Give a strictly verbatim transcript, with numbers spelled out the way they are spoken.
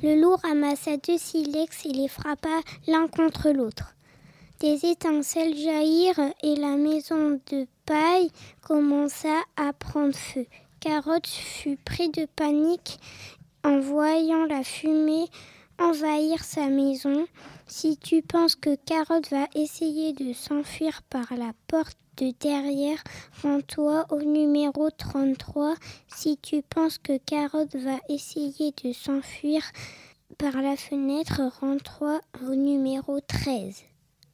Le loup ramassa deux silex et les frappa l'un contre l'autre. Des étincelles jaillirent et la maison de paille commença à prendre feu. Carotte fut pris de panique en voyant la fumée envahir sa maison. Si tu penses que Carotte va essayer de s'enfuir par la porte de derrière, rends-toi au numéro trente-trois. Si tu penses que Carotte va essayer de s'enfuir par la fenêtre, rends-toi au numéro treize.